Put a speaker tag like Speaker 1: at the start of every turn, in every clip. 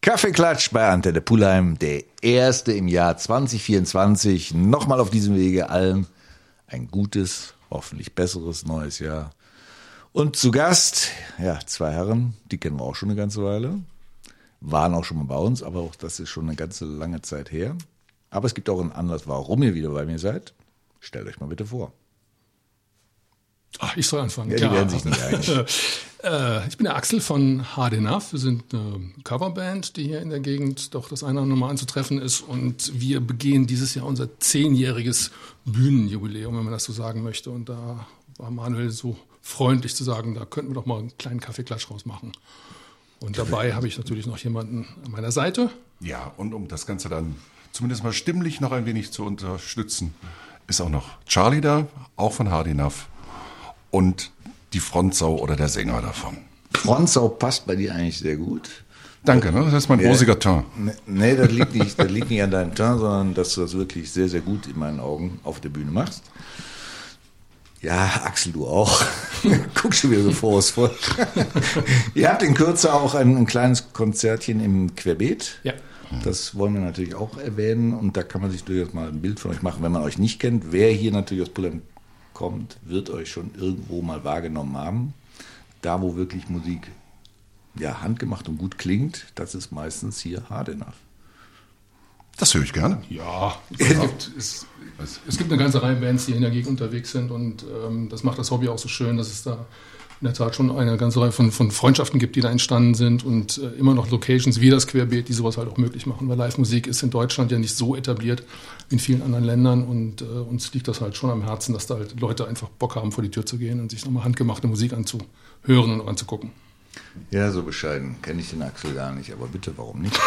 Speaker 1: Kaffeeklatsch bei Antenne Pulheim, der erste im Jahr 2024. Nochmal auf diesem Wege allen ein gutes, hoffentlich besseres neues Jahr. Und zu Gast, ja, zwei Herren, die kennen wir auch schon eine ganze Weile, waren auch schon mal bei uns, aber auch das ist schon eine ganze lange Zeit her. Aber es gibt auch einen Anlass, warum ihr wieder bei mir seid. Stellt euch mal bitte vor.
Speaker 2: Ach, ich soll anfangen.
Speaker 1: Ja, die werden sich nicht einig.
Speaker 2: Ich bin der Axel von Hard Enough. Wir sind eine Coverband, die hier in der Gegend doch das eine oder andere Mal anzutreffen ist. Und wir begehen dieses Jahr unser 10-jähriges Bühnenjubiläum, wenn man das so sagen möchte. Und da war Manuel so freundlich zu sagen, da könnten wir doch mal einen kleinen Kaffeeklatsch rausmachen. Und dabei habe ich natürlich noch jemanden an meiner Seite.
Speaker 3: Ja, und um das Ganze dann zumindest mal stimmlich noch ein wenig zu unterstützen, ist auch noch Charlie da, auch von Hard Enough. Und die Frontsau oder der Sänger davon.
Speaker 1: Frontsau passt bei dir eigentlich sehr gut.
Speaker 3: Danke, ne? Das ist mein rosiger Teint.
Speaker 1: Nee, das liegt nicht an deinem Teint, sondern dass du das wirklich sehr, sehr gut in meinen Augen auf der Bühne machst. Ja, Axel, du auch. Guck schon wieder so vorwurfsvoll. Ihr habt in Kürze auch ein kleines Konzertchen im Querbeet.
Speaker 2: Ja.
Speaker 1: Das wollen wir natürlich auch erwähnen. Und da kann man sich durchaus mal ein Bild von euch machen, wenn man euch nicht kennt. Wer hier natürlich aus Pulheim kommt, wird euch schon irgendwo mal wahrgenommen haben. Da, wo wirklich Musik ja, handgemacht und gut klingt, das ist meistens hier Hard Enough.
Speaker 3: Das höre ich gerne.
Speaker 2: Ja, es gibt eine ganze Reihe Bands, die in der Gegend unterwegs sind und das macht das Hobby auch so schön, dass es da in der Tat schon eine ganze Reihe von Freundschaften gibt, die da entstanden sind und immer noch Locations wie das Querbeet, die sowas halt auch möglich machen, weil Live-Musik ist in Deutschland ja nicht so etabliert wie in vielen anderen Ländern und uns liegt das halt schon am Herzen, dass da halt Leute einfach Bock haben, vor die Tür zu gehen und sich nochmal handgemachte Musik anzuhören und anzugucken.
Speaker 1: Ja, so bescheiden kenne ich den Axel gar nicht, aber bitte, warum nicht?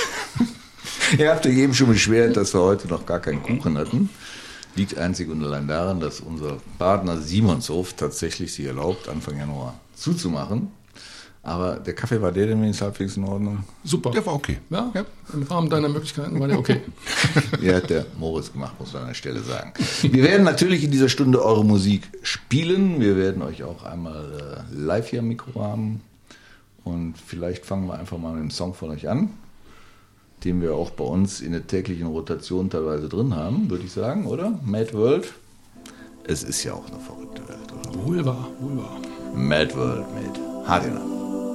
Speaker 1: Ihr habt euch eben schon beschwert, dass wir heute noch gar keinen Kuchen hatten. Liegt einzig und allein daran, dass unser Partner Simonshof tatsächlich sich erlaubt, Anfang Januar zuzumachen. Aber der Kaffee war der wenigstens halbwegs in Ordnung?
Speaker 2: Super.
Speaker 3: Der war okay.
Speaker 2: Ja, im Rahmen deiner Möglichkeiten war der okay.
Speaker 1: Ja, hat der Moritz gemacht, muss man an der Stelle sagen. Wir werden natürlich in dieser Stunde eure Musik spielen. Wir werden euch auch einmal live hier am Mikro haben. Und vielleicht fangen wir einfach mal mit einem Song von euch an, den wir auch bei uns in der täglichen Rotation teilweise drin haben, würde ich sagen, oder? Mad World. Es ist ja auch eine verrückte Welt, oder?
Speaker 2: Wohl wahr, wohl wahr.
Speaker 1: Mad World mit Hard Enough.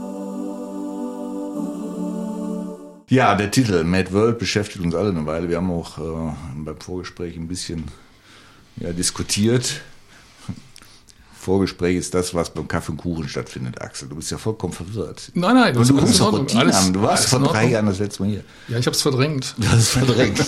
Speaker 1: Ja, der Titel Mad World beschäftigt uns alle eine Weile. Wir haben auch beim Vorgespräch ein bisschen diskutiert. Vorgespräch ist das, was beim Kaffee und Kuchen stattfindet, Axel. Du bist ja vollkommen verwirrt.
Speaker 2: Nein,
Speaker 1: du kommst doch Routine an. Du warst vor 3 Jahren das letzte Mal hier.
Speaker 2: Ja, ich habe es verdrängt.
Speaker 1: Du hast es verdrängt.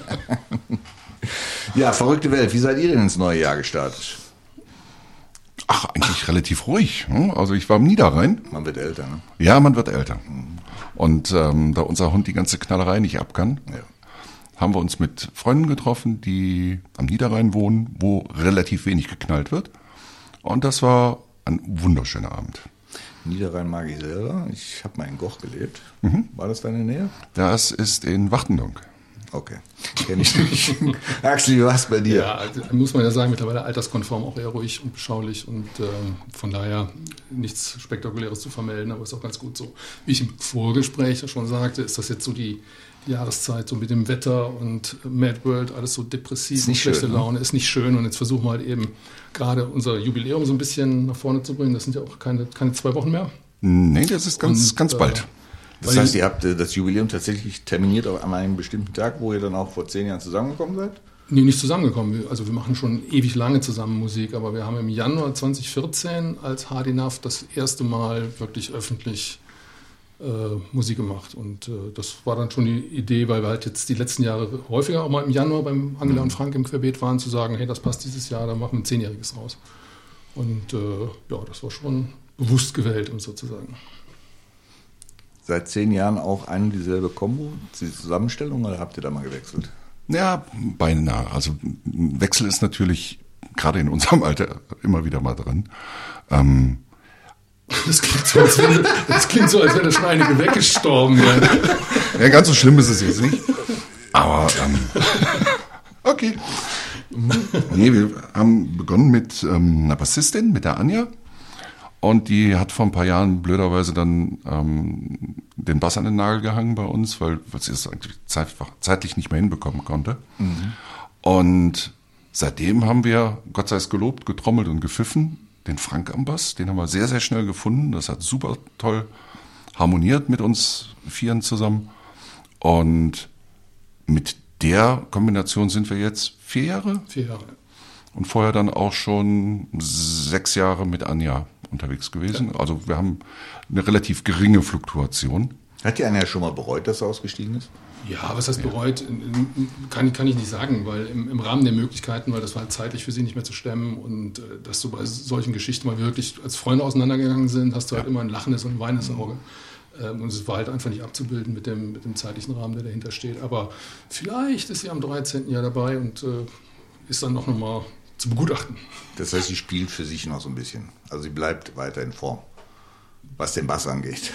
Speaker 1: Ja, verrückte Welt. Wie seid ihr denn ins neue Jahr gestartet?
Speaker 3: Ach, eigentlich relativ ruhig. Also ich war am Niederrhein.
Speaker 1: Man wird älter, ne?
Speaker 3: Ja, man wird älter. Und da unser Hund die ganze Knallerei nicht ab kann, haben wir uns mit Freunden getroffen, die am Niederrhein wohnen, wo relativ wenig geknallt wird. Und das war ein wunderschöner Abend.
Speaker 1: Niederrhein mag ich selber. Ich habe mal in Goch gelebt. War das da in der Nähe?
Speaker 3: Das ist in Wachtendonk.
Speaker 1: Okay, kenne ich nicht. Axel, wie war es bei dir?
Speaker 2: Ja, also, muss man ja sagen, mittlerweile alterskonform, auch eher ruhig und beschaulich und von daher nichts Spektakuläres zu vermelden, aber ist auch ganz gut so. Wie ich im Vorgespräch schon sagte, ist das jetzt so die Jahreszeit, so mit dem Wetter und Mad World, alles so depressiv und schlechte Laune, ist nicht schön und jetzt versuchen wir halt eben gerade unser Jubiläum so ein bisschen nach vorne zu bringen. Das sind ja auch keine 2 Wochen mehr.
Speaker 3: Nee, das ist ganz bald.
Speaker 1: Das heißt, ihr habt das Jubiläum tatsächlich terminiert an einem bestimmten Tag, wo ihr dann auch vor 10 Jahren zusammengekommen seid?
Speaker 2: Nee, nicht zusammengekommen. Also wir machen schon ewig lange zusammen Musik, aber wir haben im Januar 2014 als Hard Enough das erste Mal wirklich öffentlich Musik gemacht. Und das war dann schon die Idee, weil wir halt jetzt die letzten Jahre häufiger auch mal im Januar beim Angela und Frank im Querbeet waren, zu sagen, hey, das passt dieses Jahr, da machen wir ein 10-jähriges raus. Und das war schon bewusst gewählt, um sozusagen.
Speaker 1: Seit 10 Jahren auch eine und dieselbe Kombo, die Zusammenstellung, oder habt ihr da mal gewechselt?
Speaker 3: Ja, beinahe. Also ein Wechsel ist natürlich gerade in unserem Alter immer wieder mal drin.
Speaker 2: Das klingt so, als wäre da schon einige weggestorben.
Speaker 3: Ja, ganz so schlimm ist es jetzt nicht. Aber okay. Nee, wir haben begonnen mit einer Bassistin, mit der Anja. Und die hat vor ein paar Jahren blöderweise dann den Bass an den Nagel gehangen bei uns, weil sie es eigentlich zeitlich nicht mehr hinbekommen konnte. Mhm. Und seitdem haben wir, Gott sei es gelobt, getrommelt und gepfiffen, den Frank am Bass. Den haben wir sehr, sehr schnell gefunden. Das hat super toll harmoniert mit uns Vieren zusammen. Und mit der Kombination sind wir jetzt 4 Jahre.
Speaker 2: 4 Jahre.
Speaker 3: Und vorher dann auch schon 6 Jahre mit Anja unterwegs gewesen. Ja. Also wir haben eine relativ geringe Fluktuation.
Speaker 1: Hat die Anja schon mal bereut, dass sie ausgestiegen ist?
Speaker 2: Ja, was heißt bereut? Kann ich nicht sagen, weil im Rahmen der Möglichkeiten, weil das war halt zeitlich für sie nicht mehr zu stemmen und dass du bei solchen Geschichten mal wirklich als Freunde auseinandergegangen sind, hast du halt immer ein lachendes und ein weinendes Auge. Und es war halt einfach nicht abzubilden mit dem zeitlichen Rahmen, der dahinter steht. Aber vielleicht ist sie am 13. Jahr dabei und ist dann noch mal zu begutachten.
Speaker 1: Das heißt, sie spielt für sich noch so ein bisschen. Also sie bleibt weiter in Form, was den Bass angeht.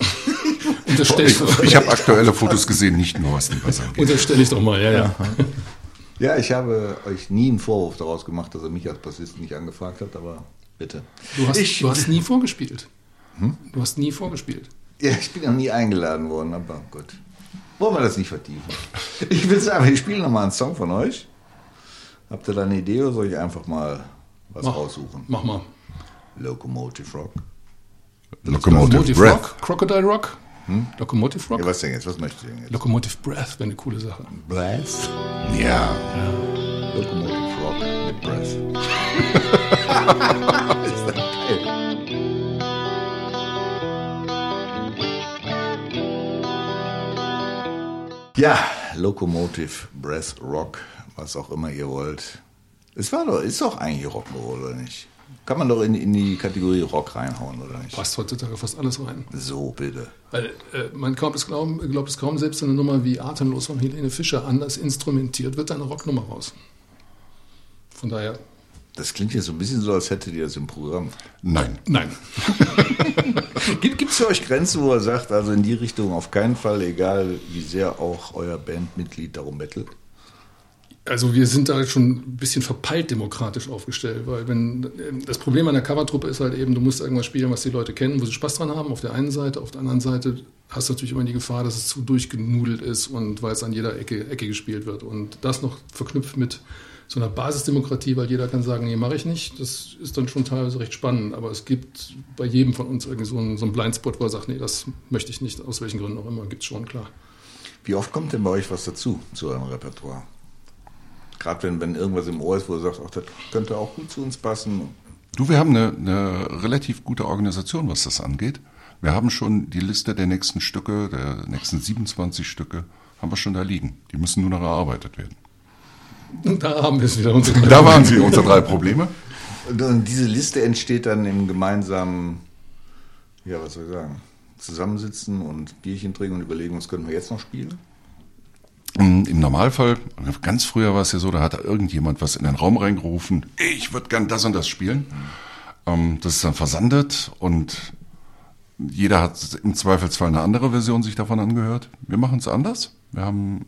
Speaker 3: Ich habe aktuelle Fotos gesehen, nicht nur was den Bass angeht.
Speaker 2: Unterstelle ich doch mal, ja.
Speaker 1: Ja, ich habe euch nie einen Vorwurf daraus gemacht, dass er mich als Bassist nicht angefragt hat, aber bitte.
Speaker 2: Du hast nie vorgespielt. Du hast nie vorgespielt.
Speaker 1: Ja, ich bin noch nie eingeladen worden, aber gut. Wollen wir das nicht vertiefen? Ich will sagen, ich spiele nochmal einen Song von euch. Habt ihr da eine Idee oder soll ich einfach mal was raussuchen?
Speaker 2: Mach mal.
Speaker 1: Locomotive Rock.
Speaker 3: Locomotive Breath.
Speaker 2: Rock? Crocodile Rock? Locomotive Rock?
Speaker 1: Ja, was denn jetzt? Was möchtest du denn jetzt?
Speaker 2: Locomotive Breath wäre eine coole Sache.
Speaker 1: Breath? Ja. Locomotive Rock mit Breath. Ist das geil. Ja, Locomotive Breath Rock, was auch immer ihr wollt. Ist doch eigentlich Rock'n'Roll, oder nicht? Kann man doch in die Kategorie Rock reinhauen, oder nicht?
Speaker 2: Passt heutzutage fast alles rein.
Speaker 1: So, bitte.
Speaker 2: Weil man glaubt es kaum, selbst so eine Nummer wie Atemlos von Helene Fischer anders instrumentiert, wird da eine Rocknummer raus. Von daher...
Speaker 1: Das klingt jetzt so ein bisschen so, als hättet ihr das im Programm.
Speaker 3: Nein.
Speaker 1: Gibt es für euch Grenzen, wo ihr sagt, also in die Richtung auf keinen Fall, egal wie sehr auch euer Bandmitglied darum bettelt?
Speaker 2: Also wir sind da schon ein bisschen verpeilt demokratisch aufgestellt, weil das Problem an der Covertruppe ist halt eben, du musst irgendwas spielen, was die Leute kennen, wo sie Spaß dran haben, auf der einen Seite, auf der anderen Seite hast du natürlich immer die Gefahr, dass es zu durchgenudelt ist und weil es an jeder Ecke gespielt wird und das noch verknüpft mit so einer Basisdemokratie, weil jeder kann sagen, nee, mache ich nicht, das ist dann schon teilweise recht spannend, aber es gibt bei jedem von uns irgendwie so einen Blindspot, wo er sagt, nee, das möchte ich nicht, aus welchen Gründen auch immer, gibt es schon, klar.
Speaker 1: Wie oft kommt denn bei euch was dazu, zu eurem Repertoire? Gerade wenn irgendwas im Ohr ist, wo du sagst, ach, das könnte auch gut zu uns passen.
Speaker 3: Du, wir haben eine relativ gute Organisation, was das angeht. Wir haben schon die Liste der nächsten Stücke, der nächsten 27 Stücke, haben wir schon da liegen. Die müssen nur noch erarbeitet werden.
Speaker 2: Und da haben wir es wieder.
Speaker 3: Da waren sie, unsere 3 Probleme.
Speaker 1: Und diese Liste entsteht dann im gemeinsamen, ja, was soll ich sagen, zusammensitzen und Bierchen trinken und überlegen, was können wir jetzt noch spielen?
Speaker 3: Im Normalfall, ganz früher war es ja so, da hat irgendjemand was in den Raum reingerufen, ich würde gern das und das spielen. Das ist dann versandet und jeder hat im Zweifelsfall eine andere Version sich davon angehört. Wir machen es anders. Wir haben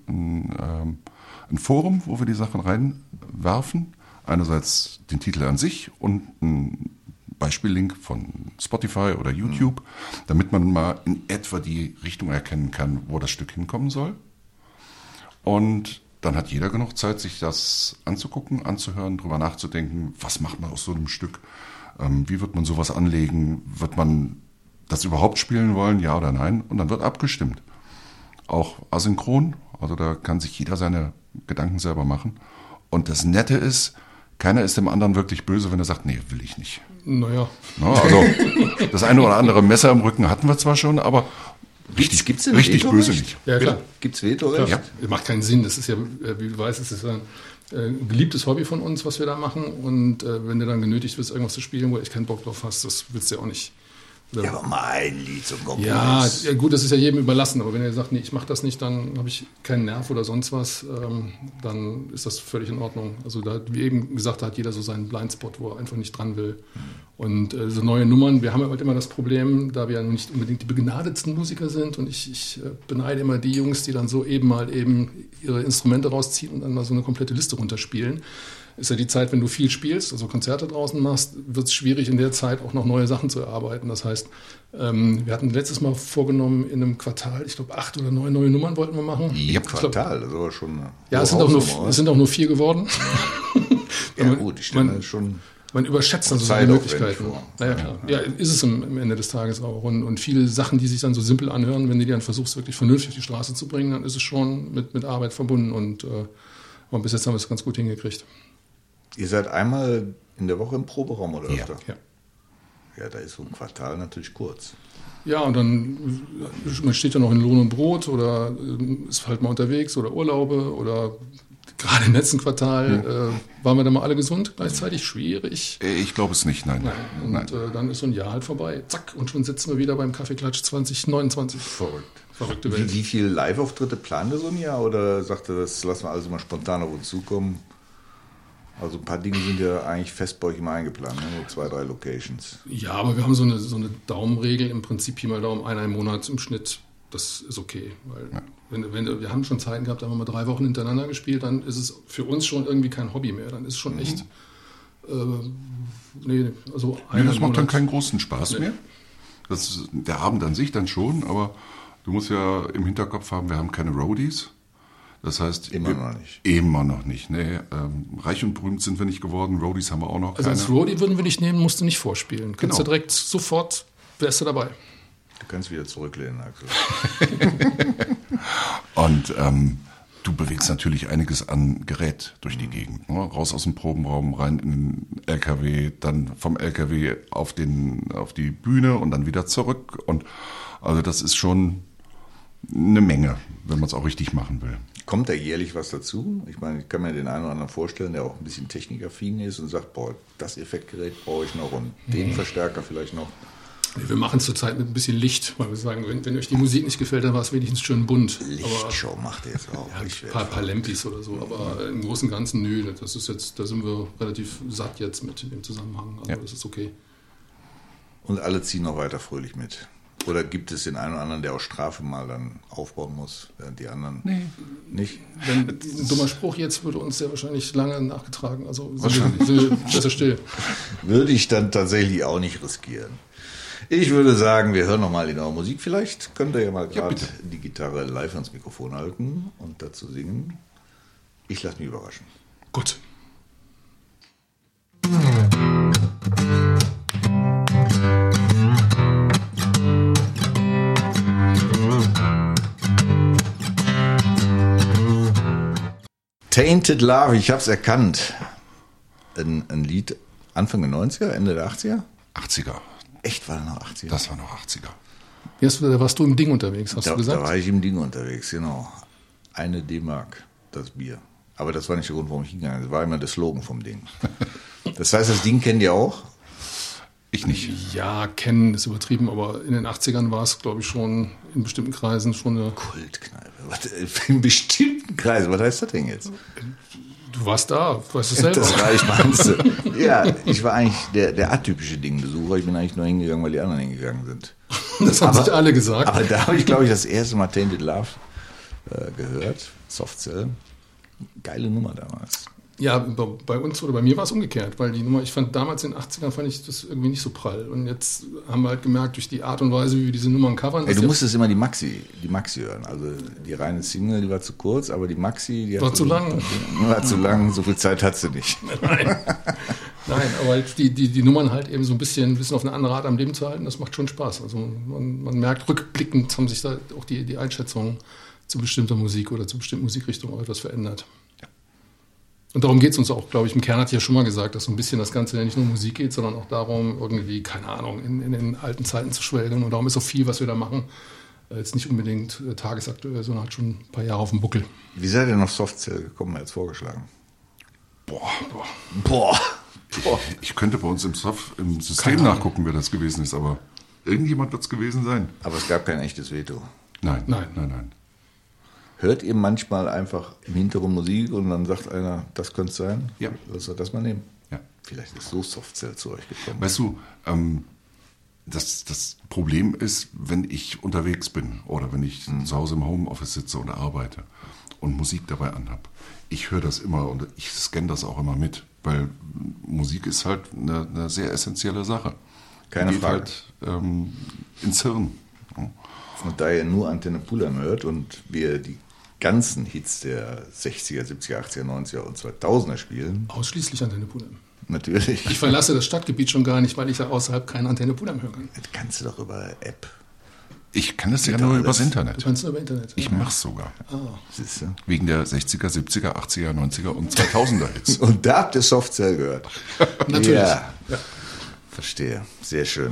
Speaker 3: ein Forum, wo wir die Sachen reinwerfen. Einerseits den Titel an sich und einen Beispiellink von Spotify oder YouTube, damit man mal in etwa die Richtung erkennen kann, wo das Stück hinkommen soll. Und dann hat jeder genug Zeit, sich das anzugucken, anzuhören, drüber nachzudenken, was macht man aus so einem Stück, wie wird man sowas anlegen, wird man das überhaupt spielen wollen, ja oder nein? Und dann wird abgestimmt. Auch asynchron, also da kann sich jeder seine Gedanken selber machen. Und das Nette ist, keiner ist dem anderen wirklich böse, wenn er sagt, nee, will ich nicht.
Speaker 2: Naja.
Speaker 3: Also das eine oder andere Messer im Rücken hatten wir zwar schon, aber
Speaker 1: Gibt's
Speaker 3: richtig böse nicht.
Speaker 2: Ja, klar.
Speaker 1: Gibt's Vetorecht?
Speaker 2: Ja. Macht keinen Sinn. Das ist ja, wie du weißt, es ist ein beliebtes Hobby von uns, was wir da machen. Und wenn du dann genötigt wirst, irgendwas zu spielen, wo du echt keinen Bock drauf hast, das willst du ja auch nicht.
Speaker 1: Ja, aber mal ein Lied zum Kompromiss.
Speaker 2: Ja, gut, das ist ja jedem überlassen. Aber wenn er sagt, nee, ich mache das nicht, dann habe ich keinen Nerv oder sonst was, dann ist das völlig in Ordnung. Also da, wie eben gesagt, da hat jeder so seinen Blindspot, wo er einfach nicht dran will. Und so neue Nummern, wir haben halt immer das Problem, da wir ja nicht unbedingt die begnadetsten Musiker sind und ich beneide immer die Jungs, die dann so eben ihre Instrumente rausziehen und dann mal so eine komplette Liste runterspielen. ist ja die Zeit, wenn du viel spielst, also Konzerte draußen machst, wird es schwierig in der Zeit auch noch neue Sachen zu erarbeiten. Das heißt, wir hatten letztes Mal vorgenommen, in einem Quartal, ich glaube 8 oder 9 neue Nummern wollten wir machen.
Speaker 1: Ja, Quartal, das war schon.
Speaker 2: Ja, es sind auch nur 4 geworden.
Speaker 1: Ja, gut, ich stelle schon.
Speaker 2: Man überschätzt dann so seine Möglichkeiten. Naja, klar. Ja, ist es am Ende des Tages auch. Und viele Sachen, die sich dann so simpel anhören, wenn du die dann versuchst, wirklich vernünftig auf die Straße zu bringen, dann ist es schon mit Arbeit verbunden. Und bis jetzt haben wir es ganz gut hingekriegt.
Speaker 1: Ihr seid einmal in der Woche im Proberaum oder öfter?
Speaker 2: Ja.
Speaker 1: Ja, da ist so ein Quartal natürlich kurz.
Speaker 2: Ja, und dann man steht ja noch in Lohn und Brot oder ist halt mal unterwegs oder Urlaube oder gerade im letzten Quartal waren wir dann mal alle gesund, gleichzeitig schwierig.
Speaker 3: Ich glaube es nicht, nein.
Speaker 2: Und dann ist so ein Jahr halt vorbei. Zack, und schon sitzen wir wieder beim Kaffeeklatsch 2029.
Speaker 1: Verrückt.
Speaker 2: Verrückte Welt.
Speaker 1: Wie viele Live-Auftritte plant ihr so ein Jahr? Oder sagt ihr, das lassen wir alles immer spontan auf uns zukommen? Also ein paar Dinge sind ja eigentlich fest bei euch immer eingeplant, ne? Nur 2, 3 Locations.
Speaker 2: Ja, aber wir haben so eine Daumenregel, im Prinzip Pi mal Daumen, einer im Monat im Schnitt. Das ist okay, weil wir haben schon Zeiten gehabt, da haben wir mal 3 Wochen hintereinander gespielt, dann ist es für uns schon irgendwie kein Hobby mehr. Dann ist es schon echt,
Speaker 3: das macht dann keinen großen Spaß mehr. Der Abend an sich dann schon, aber du musst ja im Hinterkopf haben, wir haben keine Roadies. Das heißt, Immer noch nicht. Nee, reich und berühmt sind wir nicht geworden, Roadies haben wir auch noch keine.
Speaker 2: Also als Roadie würden wir dich nehmen, musst du nicht vorspielen. Kannst du direkt sofort, wärst du dabei.
Speaker 1: Du kannst wieder zurücklehnen, Axel.
Speaker 3: Und du bewegst natürlich einiges an Gerät durch die Gegend. Ne? Raus aus dem Probenraum, rein in den LKW, dann vom LKW auf die Bühne und dann wieder zurück. Und also das ist schon eine Menge, wenn man es auch richtig machen will.
Speaker 1: Kommt da jährlich was dazu? Ich meine, ich kann mir den einen oder anderen vorstellen, der auch ein bisschen technikaffin ist und sagt, boah, das Effektgerät brauche ich noch und den Verstärker vielleicht noch.
Speaker 2: Wir machen es zurzeit mit ein bisschen Licht, weil wir sagen, wenn euch die Musik nicht gefällt, dann war es wenigstens schön bunt.
Speaker 1: Lichtshow macht ihr jetzt auch.
Speaker 2: Ja, ein paar Lampis oder so, aber im Großen und Ganzen, nö, das ist jetzt, da sind wir relativ satt jetzt mit dem Zusammenhang, also das ist okay.
Speaker 1: Und alle ziehen noch weiter fröhlich mit? Oder gibt es den einen oder anderen, der aus Strafe mal dann aufbauen muss, während die anderen nicht?
Speaker 2: Wenn ein dummer Spruch jetzt würde uns sehr wahrscheinlich lange nachgetragen, also besser still.
Speaker 1: Würde ich dann tatsächlich auch nicht riskieren. Ich würde sagen, wir hören nochmal in eure Musik. Vielleicht könnt ihr ja mal gerade die Gitarre live ans Mikrofon halten und dazu singen. Ich lasse mich überraschen.
Speaker 2: Gut.
Speaker 1: Tainted Love, ich hab's erkannt. Ein Lied Anfang der 90er, Ende der 80er?
Speaker 3: 80er.
Speaker 1: Echt, war das noch 80er?
Speaker 3: Das war noch 80er.
Speaker 2: Jetzt warst du im Ding unterwegs, hast du gesagt?
Speaker 1: Da war ich im Ding unterwegs, genau. 1 D-Mark, das Bier. Aber das war nicht der Grund, warum ich hingegangen bin. Das war immer der Slogan vom Ding. Das heißt, das Ding kennt ihr auch?
Speaker 3: Ich nicht.
Speaker 2: Ja, kennen ist übertrieben, aber in den 80ern war es, glaube ich, schon in bestimmten Kreisen schon eine
Speaker 1: Kultkneipe. In bestimmten Kreisen, was heißt das denn jetzt?
Speaker 2: Du warst da, du weißt es selber.
Speaker 1: Das reicht, meinst du? Ja, ich war eigentlich der atypische Dingbesucher. Ich bin eigentlich nur hingegangen, weil die anderen hingegangen sind.
Speaker 2: Das haben sich alle gesagt.
Speaker 1: Aber da habe ich, glaube ich, das erste Mal Tainted Love gehört. Softcell. Geile Nummer damals.
Speaker 2: Ja, bei uns oder bei mir war es umgekehrt, weil die Nummer, ich fand damals in den 80ern fand ich das irgendwie nicht so prall. Und jetzt haben wir halt gemerkt, durch die Art und Weise, wie wir diese Nummern covern.
Speaker 1: Du musstest immer die Maxi hören. Also die reine Single, die war zu kurz, aber die Maxi, die
Speaker 2: war zu lang.
Speaker 1: War zu lang, so viel Zeit hat sie nicht.
Speaker 2: Nein, aber die Nummern halt eben so ein bisschen auf eine andere Art am Leben zu halten, das macht schon Spaß. Also man merkt, rückblickend haben sich da auch die Einschätzungen zu bestimmter Musik oder zu bestimmten Musikrichtungen auch etwas verändert. Und darum geht es uns auch, glaube ich. Im Kern hat ja schon mal gesagt, dass so ein bisschen das Ganze ja nicht nur um Musik geht, sondern auch darum, irgendwie, keine Ahnung, in den alten Zeiten zu schwelgen. Und darum ist auch viel, was wir da machen, jetzt nicht unbedingt tagesaktuell, sondern hat schon ein paar Jahre auf dem Buckel.
Speaker 1: Wie seid ihr noch Softcell gekommen, als vorgeschlagen?
Speaker 3: Boah. Ich könnte bei uns im System nachgucken, wer das gewesen ist, aber irgendjemand wird es gewesen sein.
Speaker 1: Aber es gab kein echtes Veto.
Speaker 3: Nein.
Speaker 1: Hört ihr manchmal einfach im Hintergrund Musik und dann sagt einer, das könnte es sein?
Speaker 3: Ja.
Speaker 1: Lass uns das mal nehmen.
Speaker 3: Ja.
Speaker 1: Vielleicht ist so Softcell zu euch gekommen.
Speaker 3: Weißt du, das Problem ist, wenn ich unterwegs bin oder wenn ich zu Hause im Homeoffice sitze und arbeite und Musik dabei anhab, ich höre das immer und ich scanne das auch immer mit, weil Musik ist halt eine sehr essentielle Sache.
Speaker 1: Keine
Speaker 3: geht
Speaker 1: Frage.
Speaker 3: Halt ins Hirn. Ja.
Speaker 1: Und da ihr nur Antenne Pulheim hört und wir die ganzen Hits der 60er, 70er, 80er, 90er und 2000er spielen,
Speaker 2: Ausschließlich Antenne Pulheim.
Speaker 1: natürlich.
Speaker 2: Ich verlasse das Stadtgebiet schon gar nicht, weil ich da außerhalb keine Antenne Pulheim hören kann.
Speaker 1: Das kannst du doch über App.
Speaker 3: Ich kann das ja
Speaker 1: Geht
Speaker 3: nur
Speaker 1: alles.
Speaker 3: übers
Speaker 2: Du
Speaker 3: Internet.
Speaker 2: kannst nur über Internet.
Speaker 3: Ich mach's sogar.
Speaker 1: Siehst du?
Speaker 3: Wegen der 60er, 70er, 80er, 90er und 2000er Hits.
Speaker 1: Und da habt ihr Softcell gehört.
Speaker 2: Natürlich.
Speaker 1: Ja.
Speaker 2: Ja.
Speaker 1: Verstehe. Sehr schön.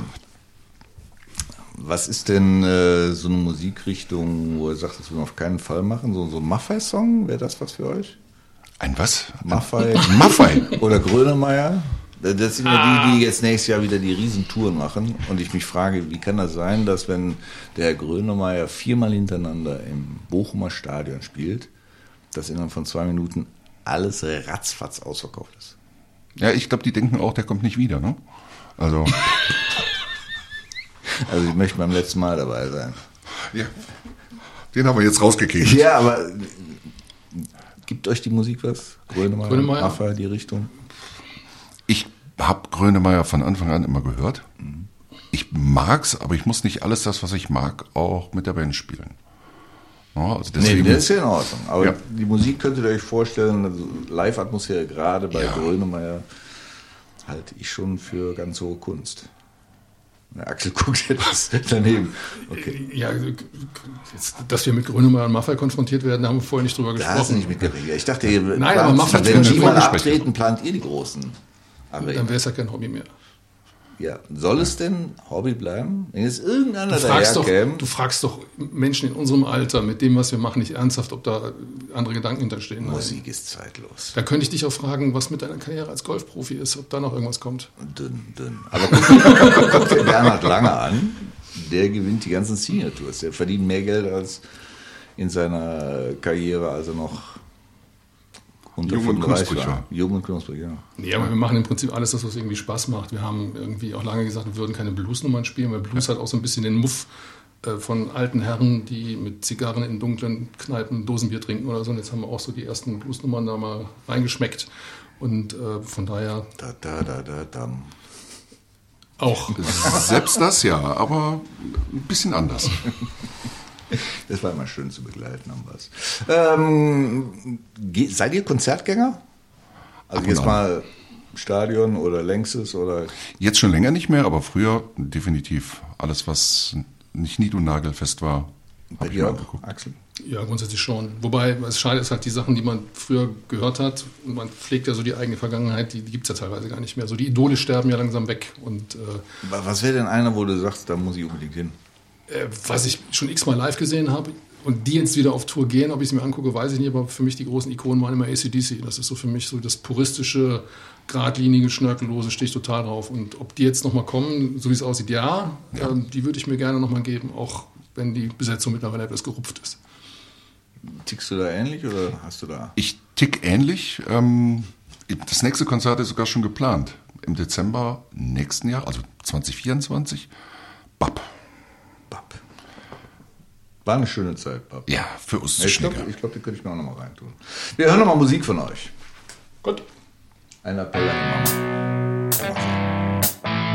Speaker 1: Was ist denn so eine Musikrichtung, wo ihr sagt, das will man auf keinen Fall machen? So ein Maffei-Song, wäre das was für euch?
Speaker 3: Ein was?
Speaker 1: Maffei?
Speaker 3: Maffei.
Speaker 1: Oder Grönemeyer? Das sind ja die jetzt nächstes Jahr wieder die Riesentouren machen. Und ich mich frage, wie kann das sein, dass wenn der Herr Grönemeyer 4-mal hintereinander im Bochumer Stadion spielt, dass innerhalb von 2 Minuten alles ratzfatz ausverkauft ist?
Speaker 3: Ja, ich glaube, die denken auch, der kommt nicht wieder, ne? Also,
Speaker 1: Also ich möchte beim letzten Mal dabei sein.
Speaker 3: ja, den haben wir jetzt rausgekriegt.
Speaker 1: Ja, aber gibt euch die Musik was?
Speaker 2: Grönemeyer.
Speaker 1: Maffei, die Richtung?
Speaker 3: Ich habe Grönemeyer von Anfang an immer gehört. Ich mag's, aber ich muss nicht alles das, was ich mag, auch mit der Band spielen. Ja, also
Speaker 1: Nee,
Speaker 3: deswegen,
Speaker 1: das ist ja in Ordnung. Aber
Speaker 3: Ja.
Speaker 1: die Musik könntet ihr euch vorstellen, also Live-Atmosphäre gerade bei
Speaker 3: Ja.
Speaker 1: Grönemeyer halte ich schon für ganz hohe Kunst. Der Axel guckt jetzt daneben. Okay.
Speaker 2: Ja, jetzt, dass wir mit Grönemeyer und Maffei konfrontiert werden, da haben wir vorher nicht drüber
Speaker 1: Da hast du
Speaker 2: gesprochen.
Speaker 1: nicht mitgekriegt. Ich dachte, ihr
Speaker 2: Nein, aber Maffei
Speaker 1: wenn
Speaker 2: können
Speaker 1: die
Speaker 2: wir
Speaker 1: mal
Speaker 3: nicht
Speaker 1: abtreten, plant ihr die großen
Speaker 2: Dann
Speaker 1: Arenen.
Speaker 2: wäre es ja kein Hobby mehr.
Speaker 1: Ja. Soll es denn Hobby bleiben? Wenn jetzt irgendeiner
Speaker 2: Du
Speaker 1: daherkäme,
Speaker 2: fragst doch Menschen in unserem Alter mit dem, was wir machen, nicht ernsthaft, ob da andere Gedanken hinterstehen. Nein.
Speaker 1: Musik ist zeitlos.
Speaker 2: Da könnte ich dich auch fragen, was mit deiner Karriere als Golfprofi ist, ob da noch irgendwas kommt.
Speaker 1: Dünn. Aber guck dir Bernhard Lange an. Der gewinnt die ganzen Senior Tours. Der verdient mehr Geld als in seiner Karriere, als er noch unter
Speaker 3: Jung und
Speaker 1: 35
Speaker 3: knusprig
Speaker 1: war.
Speaker 3: war.
Speaker 1: Jung und knusprig, ja.
Speaker 2: Nee, aber wir machen im Prinzip alles das, was irgendwie Spaß macht. Wir haben irgendwie auch lange gesagt, wir würden keine Bluesnummern spielen, weil Blues hat auch so ein bisschen den Muff von alten Herren, die mit Zigarren in dunklen Kneipen Dosenbier trinken oder so. Und jetzt haben wir auch so die ersten Bluesnummern da mal reingeschmeckt. Und von daher
Speaker 1: Dam.
Speaker 2: auch.
Speaker 3: selbst das ja, aber ein bisschen anders.
Speaker 1: Das war immer schön zu begleiten am Bass. Seid ihr Konzertgänger? Also
Speaker 3: Ab und
Speaker 1: jetzt
Speaker 3: an.
Speaker 1: mal Stadion oder Längstes oder
Speaker 3: Jetzt schon länger nicht mehr, aber früher definitiv. Alles, was nicht nied- und nagelfest war,
Speaker 1: bei
Speaker 3: habe ich
Speaker 1: dir
Speaker 3: mir
Speaker 1: auch,
Speaker 3: angeguckt.
Speaker 1: Axel?
Speaker 2: Ja, grundsätzlich schon. Wobei, was schade ist halt, die Sachen, die man früher gehört hat, und man pflegt ja so die eigene Vergangenheit, die gibt es ja teilweise gar nicht mehr. So die Idole sterben ja langsam weg. Und
Speaker 1: Was wäre denn einer, wo du sagst, da muss ich unbedingt hin?
Speaker 2: was ich schon x-mal live gesehen habe und die jetzt wieder auf Tour gehen, ob ich es mir angucke, weiß ich nicht, aber für mich die großen Ikonen waren immer AC/DC. Das ist so für mich so das puristische, geradlinige, schnörkellose, stehe ich total drauf. Und ob die jetzt nochmal kommen, so wie es aussieht, ja. Die würde ich mir gerne nochmal geben, auch wenn die Besetzung mittlerweile etwas gerupft ist.
Speaker 1: Tickst du da ähnlich oder hast du da?
Speaker 3: Ich tick ähnlich. Das nächste Konzert ist sogar schon geplant. Im Dezember nächsten Jahr, also 2024. BAP.
Speaker 1: Bab. War eine schöne Zeit, Bab.
Speaker 3: Ja, für uns zu
Speaker 1: Ich glaube,
Speaker 3: Schläger.
Speaker 1: die könnte ich mir auch nochmal reintun. Wir hören nochmal Musik von euch.
Speaker 2: Gut.
Speaker 1: Ein Appell an die Mama.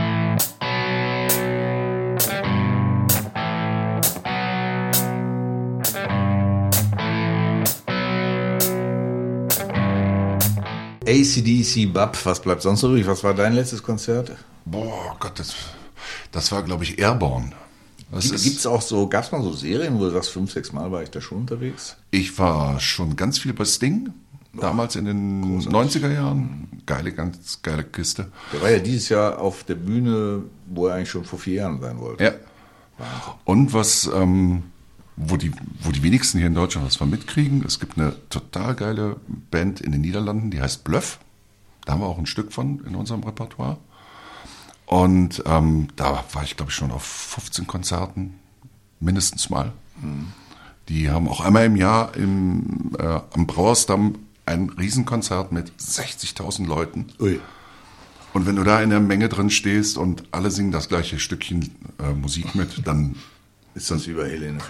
Speaker 1: AC/DC, Bab, was bleibt sonst übrig? Was war dein letztes Konzert?
Speaker 3: Boah, Gott, das war, glaube ich, Airborne.
Speaker 1: Gibt's auch so, gab's mal so Serien, wo du sagst, 5, 6 Mal war ich da schon unterwegs?
Speaker 3: Ich war schon ganz viel bei Sting, damals in den 90er Jahren. Ganz geile Kiste.
Speaker 1: Der war ja dieses Jahr auf der Bühne, wo er eigentlich schon vor 4 Jahren sein wollte.
Speaker 3: Ja. Und was, wo die wenigsten hier in Deutschland was von mitkriegen, es gibt eine total geile Band in den Niederlanden, die heißt Bluff. Da haben wir auch ein Stück von in unserem Repertoire. Und da war ich, glaube ich, schon auf 15 Konzerten, mindestens mal. Die haben auch einmal im Jahr am Brauersdamm ein Riesenkonzert mit 60.000 Leuten.
Speaker 1: Ui.
Speaker 3: Und wenn du da in der Menge drin stehst und alle singen das gleiche Stückchen Musik mit, dann
Speaker 1: Ist das wie bei Helene Fischer?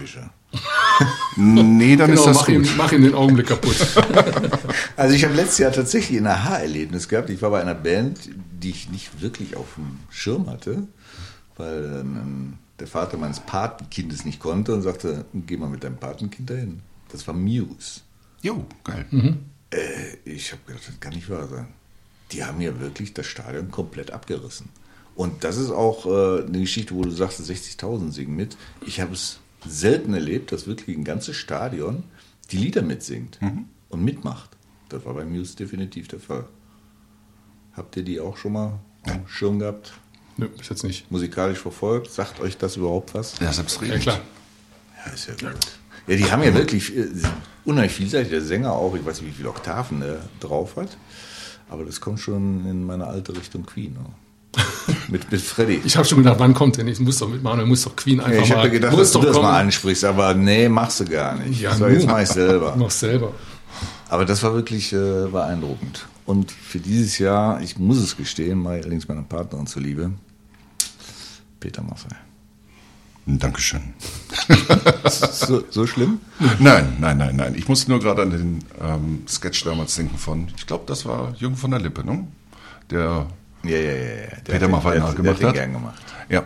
Speaker 3: Nee, dann
Speaker 2: Genau,
Speaker 3: ist das gut.
Speaker 2: mach ihm den Augenblick kaputt.
Speaker 1: Also ich habe letztes Jahr tatsächlich ein Aha-Erlebnis gehabt. Ich war bei einer Band, die ich nicht wirklich auf dem Schirm hatte, weil der Vater meines Patenkindes nicht konnte und sagte, geh mal mit deinem Patenkind dahin. Das war Muse.
Speaker 3: Jo, geil.
Speaker 1: Ich habe gedacht, das kann nicht wahr sein. Die haben ja wirklich das Stadion komplett abgerissen. Und das ist auch eine Geschichte, wo du sagst, 60.000 singen mit. Ich habe es selten erlebt, dass wirklich ein ganzes Stadion die Lieder mitsingt und mitmacht. Das war bei Muse definitiv der Fall. Habt ihr die auch schon mal am Schirm gehabt?
Speaker 2: Nö, bis jetzt nicht.
Speaker 1: Musikalisch verfolgt? Sagt euch das überhaupt was?
Speaker 3: Ja, selbstredend.
Speaker 2: Ja, klar.
Speaker 1: Ja, ist ja gut. Ja, die haben ja wirklich unheimlich vielseitig. Der Sänger auch, ich weiß nicht, wie viele Oktaven er drauf hat, aber das kommt schon in meine alte Richtung Queen. Ne? mit Freddy.
Speaker 2: Ich habe schon gedacht, wann kommt der nicht? Muss doch mitmachen, muss doch Queen einfach
Speaker 1: Ich
Speaker 2: mal.
Speaker 1: habe mir gedacht, dass du das mal ansprichst, aber nee, machst du gar nicht.
Speaker 2: Ja,
Speaker 1: so, jetzt mach ich selber.
Speaker 2: Mach selber.
Speaker 1: Aber das war wirklich beeindruckend. Und für dieses Jahr, ich muss es gestehen, mache ich allerdings meiner Partnerin zuliebe, Peter Maffay.
Speaker 3: Dankeschön.
Speaker 1: So schlimm?
Speaker 3: Nein. Ich musste nur gerade an den Sketch damals denken von, ich glaube, das war Jürgen von der Lippe, ne? Der
Speaker 1: Ja.
Speaker 3: Peter Maffay nachgemacht hat.
Speaker 1: Gern gemacht.
Speaker 3: Ja.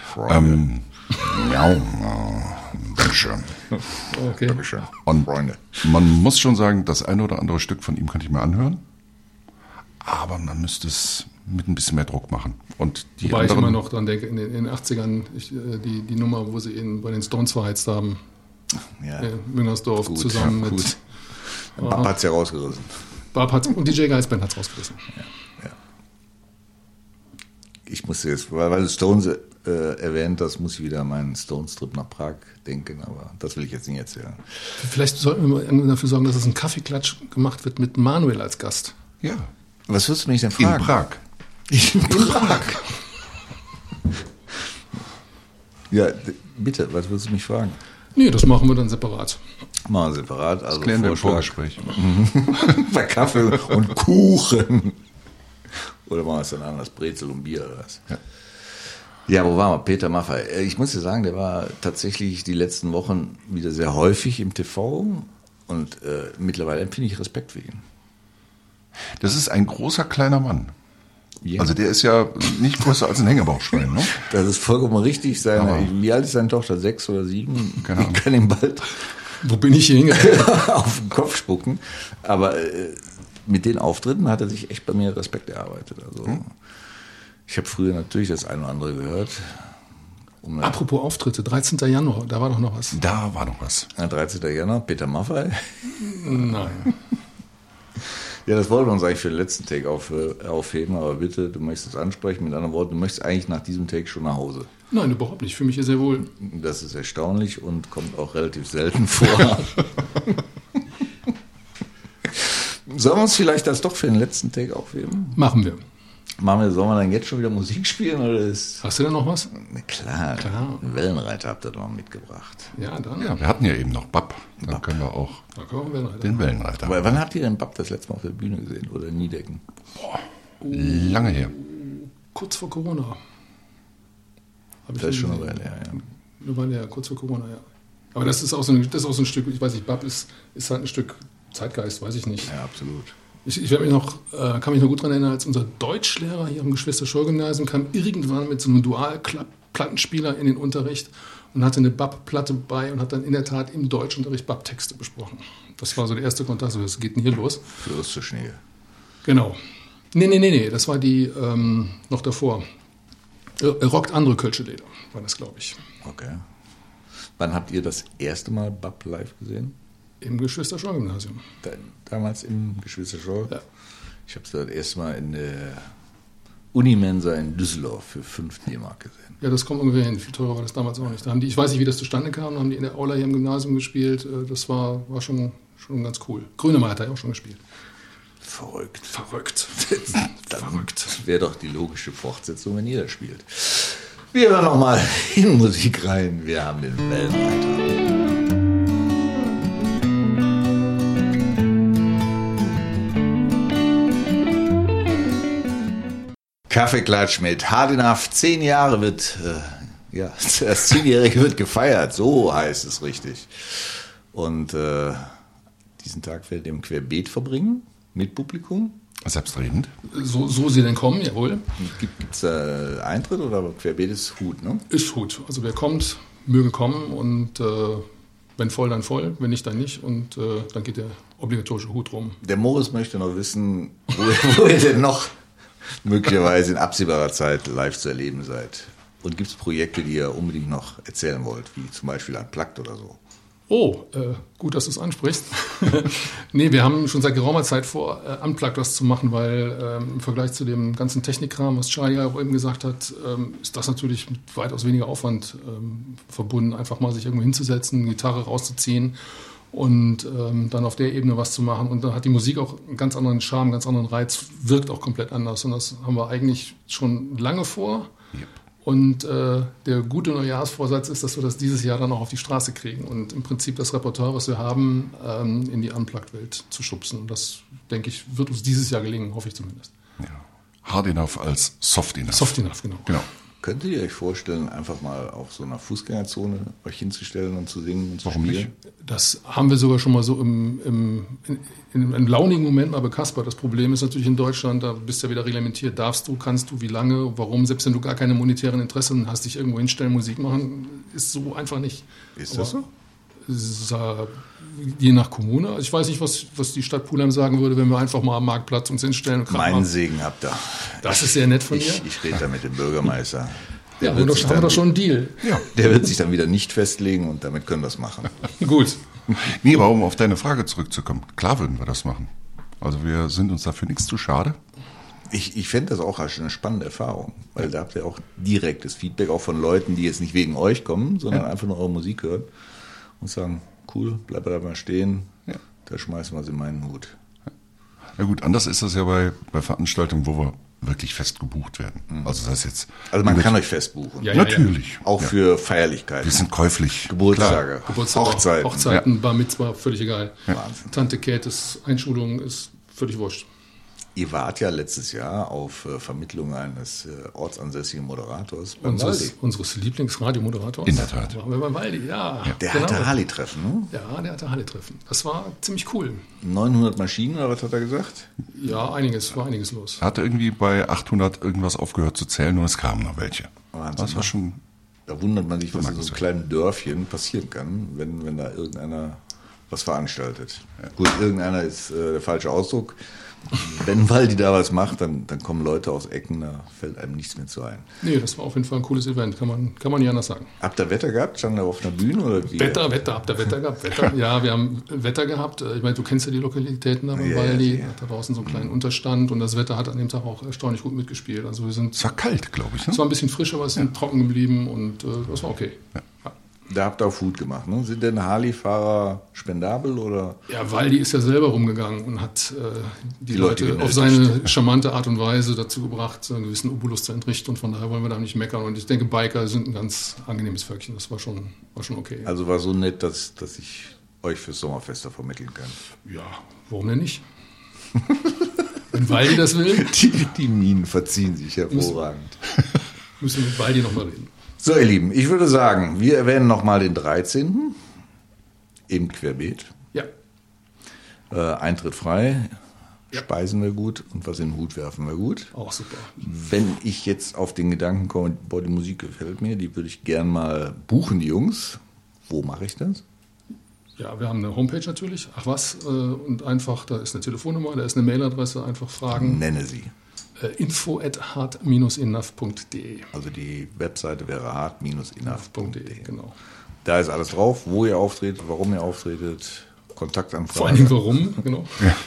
Speaker 3: Dankeschön.
Speaker 2: Okay.
Speaker 1: Dankeschön.
Speaker 3: Und
Speaker 1: Freunde.
Speaker 3: man muss schon sagen, das eine oder andere Stück von ihm kann ich mir anhören, aber man müsste es mit ein bisschen mehr Druck machen. Und die
Speaker 2: Wobei ich
Speaker 3: anderen,
Speaker 2: immer noch dran denke, in den 80ern, die Nummer, wo sie ihn bei den Stones verheizt haben,
Speaker 1: Ja.
Speaker 2: Müngersdorf
Speaker 1: Gut,
Speaker 2: zusammen
Speaker 1: ja,
Speaker 2: mit
Speaker 1: gut. Bab hat's ja rausgerissen.
Speaker 2: Barb und DJ Geisband hat es rausgerissen.
Speaker 1: Ja. Ich musste jetzt, weil du Stones erwähnt hast, muss ich wieder an meinen Stones-Trip nach Prag denken, aber das will ich jetzt nicht erzählen.
Speaker 2: Vielleicht sollten wir mal dafür sorgen, dass es ein Kaffeeklatsch gemacht wird mit Manuel als Gast.
Speaker 3: ja,
Speaker 1: Was wirst du mich denn
Speaker 3: in
Speaker 1: fragen?
Speaker 3: Prag.
Speaker 1: In Prag. Ja, bitte, was willst du mich fragen?
Speaker 2: Nee, das machen wir dann separat.
Speaker 1: Machen wir separat. Also
Speaker 3: Klären wir im
Speaker 1: Vorschlag
Speaker 3: Vorgespräch.
Speaker 1: bei Kaffee und Kuchen. Oder machen wir es dann anders, Brezel und Bier oder was? Ja, wo waren wir? Peter Maffay. Ich muss dir sagen, der war tatsächlich die letzten Wochen wieder sehr häufig im TV und mittlerweile empfinde ich Respekt für ihn.
Speaker 3: Das ist ein großer, kleiner Mann.
Speaker 1: Ja.
Speaker 3: Also der ist ja nicht größer als ein Hängebauchschwein, ne?
Speaker 1: Das ist vollkommen richtig.
Speaker 3: Aber-
Speaker 1: Wie alt ist seine Tochter? 6 oder 7?
Speaker 3: Keine Ahnung.
Speaker 1: Ich kann ihm bald
Speaker 2: Wo bin ich hier hingegangen?
Speaker 1: auf den Kopf spucken. Aber mit den Auftritten hat er sich echt bei mir Respekt erarbeitet. Also, ich habe früher natürlich das eine oder andere gehört.
Speaker 2: Apropos Auftritte, 13. Januar, da war doch noch was.
Speaker 3: Da war noch was.
Speaker 1: 13. Januar, Peter Maffay.
Speaker 2: Nein.
Speaker 1: Ja, das wollten wir uns eigentlich für den letzten Take aufheben, aber bitte, du möchtest es ansprechen. Mit anderen Worten, du möchtest eigentlich nach diesem Take schon nach Hause.
Speaker 2: Nein, überhaupt nicht. Ich fühle mich hier sehr wohl.
Speaker 1: Das ist erstaunlich und kommt auch relativ selten vor. Sollen wir uns vielleicht das doch für den letzten Take aufheben?
Speaker 2: Machen wir.
Speaker 1: Sollen wir dann jetzt schon wieder Musik spielen? Oder ist
Speaker 2: Hast du denn noch was?
Speaker 1: Na klar, einen Wellenreiter habt ihr doch mal mitgebracht.
Speaker 2: Ja, dann.
Speaker 3: Ja, wir hatten ja eben noch Bab. Dann können wir auch
Speaker 2: Da kommen wir weiter.
Speaker 3: den Wellenreiter.
Speaker 1: Aber wann habt ihr denn Bab das letzte Mal auf der Bühne gesehen? Oder in Niedecken?
Speaker 3: Lange her.
Speaker 2: Kurz vor Corona. Hab ich
Speaker 1: Das ist schon
Speaker 2: gesehen.
Speaker 1: eine Weile her, ja.
Speaker 2: Eine Weile her, kurz vor Corona, ja. Aber das ist auch so ein Stück, ich weiß nicht, Bab ist halt ein Stück Zeitgeist, weiß ich nicht.
Speaker 1: Ja, absolut.
Speaker 2: Ich kann mich noch gut daran erinnern, als unser Deutschlehrer hier am Geschwister-Scholl-Gymnasium kam irgendwann mit so einem Dual-Plattenspieler in den Unterricht und hatte eine Bab-Platte bei und hat dann in der Tat im Deutschunterricht Bab-Texte besprochen. Das war so der erste Kontakt, so, was geht denn hier los?
Speaker 1: Für uns zu Schnee.
Speaker 2: Genau. Nee, das war die noch davor. Rockt andere Kölsche Leder, war das, glaube ich.
Speaker 1: Okay. Wann habt ihr das erste Mal Bab live gesehen?
Speaker 2: Im Geschwister-Scholl-Gymnasium.
Speaker 1: Damals im Geschwister-Scholl?
Speaker 2: Ja.
Speaker 1: Ich habe es das erste Mal in der Unimensa in Düsseldorf für 5 D-Mark gesehen.
Speaker 2: Ja, das kommt ungefähr hin. Viel teurer war das damals auch nicht. Da haben die, ich weiß nicht, wie das zustande kam, haben die in der Aula hier im Gymnasium gespielt. Das war schon ganz cool. Grönemeyer hat da ja auch schon gespielt.
Speaker 1: Verrückt.
Speaker 2: Verrückt.
Speaker 1: Wäre doch die logische Fortsetzung, wenn ihr das spielt. Wir hören nochmal in Musik rein. Wir haben den Wellenreiter. Kaffeeklatsch mit Hard Enough. 10 Jahre wird Ja, das 10-Jährige wird gefeiert, so heißt es richtig. Und diesen Werdet ihr im Querbeet verbringen, mit Publikum.
Speaker 3: Selbstredend.
Speaker 2: So sie denn kommen, jawohl.
Speaker 1: Gibt es Eintritt oder Querbeet ist Hut, ne?
Speaker 2: Ist Hut. Also wer kommt, möge kommen und wenn voll, dann voll, wenn nicht, dann nicht. Und dann geht der obligatorische Hut rum.
Speaker 1: Der Moritz möchte noch wissen, wo ihr denn noch möglicherweise in absehbarer Zeit live zu erleben seid. Und gibt es Projekte, die ihr unbedingt noch erzählen wollt, wie zum Beispiel Unplugged oder so?
Speaker 2: Oh, gut, dass du es ansprichst. Nee, wir haben schon seit geraumer Zeit vor, Unplugged was zu machen, weil im Vergleich zu dem ganzen Technikkram, was Charlie ja auch eben gesagt hat, ist das natürlich mit weitaus weniger Aufwand verbunden, einfach mal sich irgendwo hinzusetzen, eine Gitarre rauszuziehen und dann auf der Ebene was zu machen. Und dann hat die Musik auch einen ganz anderen Charme, einen ganz anderen Reiz, wirkt auch komplett anders. Und das haben wir eigentlich schon lange vor. Yep. Und der gute Neujahrsvorsatz ist, dass wir das dieses Jahr dann auch auf die Straße kriegen und im Prinzip das Repertoire, was wir haben, in die Unplugged-Welt zu schubsen. Und das, denke ich, wird uns dieses Jahr gelingen, hoffe ich zumindest.
Speaker 3: Ja. Hard enough als soft enough.
Speaker 2: Soft enough, genau.
Speaker 1: Könntet ihr euch vorstellen, einfach mal auf so einer Fußgängerzone euch hinzustellen und zu singen und zu
Speaker 3: Warum
Speaker 1: spielen?
Speaker 3: nicht?
Speaker 2: Das haben wir sogar schon mal so in einem launigen Moment mal bekaspert. Das Problem ist natürlich in Deutschland, da bist du ja wieder reglementiert. Darfst du, kannst du, wie lange, warum? Selbst wenn du gar keine monetären Interessen hast, dich irgendwo hinstellen, Musik machen, ist so einfach nicht.
Speaker 1: Ist das so?
Speaker 2: Je nach Kommune. Ich weiß nicht, was die Stadt Pulheim sagen würde, wenn wir einfach mal am Marktplatz uns hinstellen. Und
Speaker 1: Meinen Segen habt ihr.
Speaker 2: Das ist sehr nett von dir.
Speaker 1: Ich rede da mit dem Bürgermeister.
Speaker 2: Ja, haben wir doch schon einen Deal.
Speaker 1: Ja, der wird sich dann wieder nicht festlegen und damit können wir es machen.
Speaker 2: Gut.
Speaker 3: Nee, aber um auf deine Frage zurückzukommen. Klar würden wir das machen. Also wir sind uns dafür nichts zu schade.
Speaker 1: Ich fände das auch als eine spannende Erfahrung, weil da habt ihr auch direktes Feedback, auch von Leuten, die jetzt nicht wegen euch kommen, sondern einfach nur eure Musik hören und sagen, cool, bleib da mal stehen, da schmeißen wir es in meinen Hut.
Speaker 3: Ja gut, anders ist das ja bei Veranstaltungen, wo wir wirklich fest gebucht werden. Also das heißt jetzt.
Speaker 1: Also man kann euch fest buchen.
Speaker 3: Ja, natürlich.
Speaker 1: Auch für Feierlichkeiten.
Speaker 3: Wir sind käuflich.
Speaker 1: Geburtstage,
Speaker 2: Hochzeiten, Bar Mitzvah, völlig egal.
Speaker 1: Wahnsinn.
Speaker 2: Tante Käthes Einschulung ist völlig wurscht.
Speaker 1: Ihr wart ja letztes Jahr auf Vermittlung eines ortsansässigen Moderators beim Waldi.
Speaker 2: Unseres Lieblingsradiomoderators.
Speaker 3: In der Tat.
Speaker 2: Waren wir beim Waldi, ja.
Speaker 1: Der hatte Harley-Treffen, ne?
Speaker 2: Ja, der hatte Harley-Treffen. Das war ziemlich cool.
Speaker 1: 900 Maschinen, oder was hat er gesagt?
Speaker 2: Ja, war einiges los.
Speaker 3: Er hatte irgendwie bei 800 irgendwas aufgehört zu zählen und es kamen noch welche.
Speaker 1: Wahnsinn.
Speaker 3: Das war schon.
Speaker 1: Da wundert man sich, was in so einem kleinen Dörfchen passieren kann, wenn da irgendeiner was veranstaltet. Ja. Gut, irgendeiner ist der falsche Ausdruck. Wenn Waldi da was macht, dann kommen Leute aus Ecken, da fällt einem nichts mehr zu ein.
Speaker 2: Nee, das war auf jeden Fall ein cooles Event, kann man nicht anders sagen.
Speaker 1: Habt ihr Wetter gehabt? Stand da auf einer Bühne? Oder
Speaker 2: Wetter, habt ihr Wetter gehabt? Wetter, ja, wir haben Wetter gehabt. Ich meine, du kennst ja die Lokalitäten da beim Waldi. Ja. Hat da draußen so einen kleinen Unterstand und das Wetter hat an dem Tag auch erstaunlich gut mitgespielt. Also
Speaker 3: es war kalt, glaube ich. Ne?
Speaker 2: Es war ein bisschen frisch, aber es ist trocken geblieben und das war okay. Ja.
Speaker 1: Da habt ihr auch Hut gemacht, ne? Sind denn Harley-Fahrer spendabel oder?
Speaker 2: Ja, Waldi ist ja selber rumgegangen und hat die Leute auf seine charmante Art und Weise dazu gebracht, einen gewissen Obolus zu entrichten. Und von daher wollen wir da nicht meckern. Und ich denke, Biker sind ein ganz angenehmes Völkchen. Das war schon okay.
Speaker 1: Also war so nett, dass ich euch fürs Sommerfest da vermitteln kann.
Speaker 2: Ja, warum denn nicht? Wenn Waldi das will.
Speaker 1: Die Minen verziehen sich hervorragend.
Speaker 2: Müssen wir mit Waldi nochmal reden.
Speaker 1: So, ihr Lieben, ich würde sagen, wir erwähnen nochmal den 13. im Querbeet.
Speaker 2: Ja.
Speaker 1: Eintritt frei, speisen wir gut und was in den Hut werfen wir gut.
Speaker 2: Auch super.
Speaker 1: Wenn ich jetzt auf den Gedanken komme, boah, die Musik gefällt mir, die würde ich gern mal buchen, die Jungs. Wo mache ich das?
Speaker 2: Ja, wir haben eine Homepage natürlich. Ach was, und einfach, da ist eine Telefonnummer, da ist eine Mailadresse, einfach fragen.
Speaker 1: Nenne sie.
Speaker 2: info@hard-enough.de.
Speaker 1: Also die Webseite wäre hard-enough.de.
Speaker 2: Genau.
Speaker 1: Da ist alles drauf, wo ihr auftretet, warum ihr auftretet, Kontaktanfragen.
Speaker 2: Vor allen Dingen warum, genau.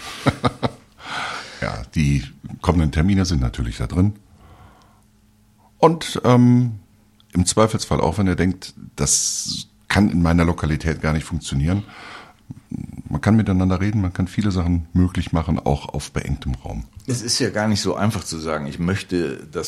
Speaker 3: Ja, die kommenden Termine sind natürlich da drin. Und im Zweifelsfall auch, wenn ihr denkt, das kann in meiner Lokalität gar nicht funktionieren, man kann miteinander reden, man kann viele Sachen möglich machen, auch auf beengtem Raum.
Speaker 1: Es ist ja gar nicht so einfach zu sagen, ich möchte das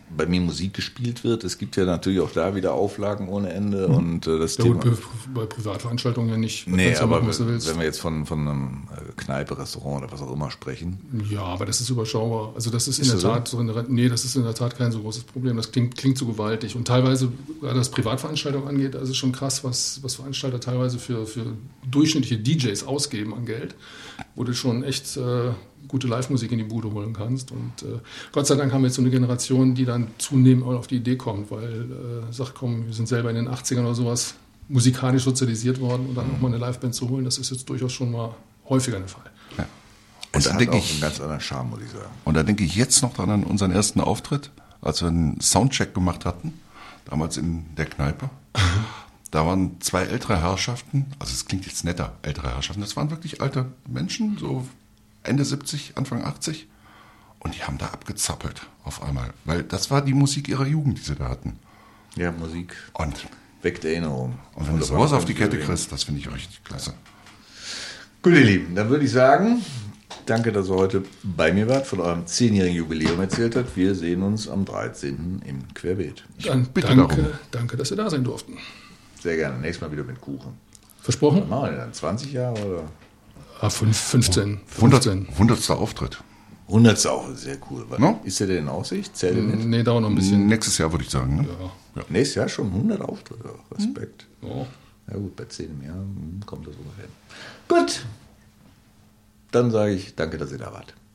Speaker 1: bei mir Musik gespielt wird. Es gibt ja natürlich auch da wieder Auflagen ohne Ende. Und das
Speaker 2: Ja,
Speaker 1: Thema.
Speaker 2: gut, bei Privatveranstaltungen ja nicht. Da
Speaker 1: Nee,
Speaker 2: kannst du
Speaker 1: aber
Speaker 2: machen, was du willst.
Speaker 1: wenn wir jetzt von einem Kneipe, Restaurant oder was auch immer sprechen.
Speaker 2: Ja, aber das ist überschaubar. Also das ist in
Speaker 1: Ist
Speaker 2: der
Speaker 1: das
Speaker 2: Tat nee, das ist in der Tat kein so großes Problem. Das klingt so gewaltig. Und teilweise, gerade was Privatveranstaltungen angeht, also schon krass, was Veranstalter teilweise für durchschnittliche DJs ausgeben an Geld, wo du schon echt gute Live-Musik in die Bude holen kannst. Und Gott sei Dank haben wir jetzt so eine Generation, die dann zunehmend auch auf die Idee kommt, weil sagt, komm, wir sind selber in den 80ern oder sowas musikalisch sozialisiert worden und dann nochmal eine Liveband zu holen, das ist jetzt durchaus schon mal häufiger der Fall.
Speaker 3: Ja.
Speaker 1: Und
Speaker 3: da
Speaker 1: hat
Speaker 3: denke
Speaker 1: auch einen ganz anderen Charme, muss ich sagen.
Speaker 3: Und da denke ich jetzt noch dran an unseren ersten Auftritt, als wir einen Soundcheck gemacht hatten, damals in der Kneipe. Da waren 2 ältere Herrschaften, also es klingt jetzt netter, ältere Herrschaften, das waren wirklich alte Menschen, so Ende 70, Anfang 80. Und die haben da abgezappelt auf einmal, weil das war die Musik ihrer Jugend, die sie da hatten.
Speaker 1: Ja, Musik
Speaker 3: Und
Speaker 1: weckt Erinnerungen.
Speaker 3: wenn du sowas auf die Kette kriegst, das finde ich richtig klasse.
Speaker 1: Gut, ihr Lieben, dann würde ich sagen, danke, dass ihr heute bei mir wart, von eurem 10-jährigen Jubiläum erzählt habt. Wir sehen uns am 13. im Querbeet.
Speaker 2: Dann
Speaker 3: bitte darum.
Speaker 2: danke, dass wir da sein durften.
Speaker 1: Sehr gerne. Nächstes Mal wieder mit Kuchen.
Speaker 2: Versprochen?
Speaker 1: Was machen wir denn dann? 20 Jahre oder?
Speaker 2: 15.
Speaker 3: 100. Auftritt.
Speaker 1: 100 auch, sehr cool.
Speaker 3: No?
Speaker 1: Ist der denn in Aussicht? Zählt der mit?
Speaker 2: Nee, dauert noch ein bisschen.
Speaker 3: Nächstes Jahr würde ich sagen. Ne?
Speaker 2: Ja.
Speaker 1: Nächstes Jahr schon 100 Auftritte. Respekt.
Speaker 2: Ja.
Speaker 1: Ja gut, bei 10 im Jahr kommt das ungefähr hin. Gut. Dann sage ich danke, dass ihr da wart.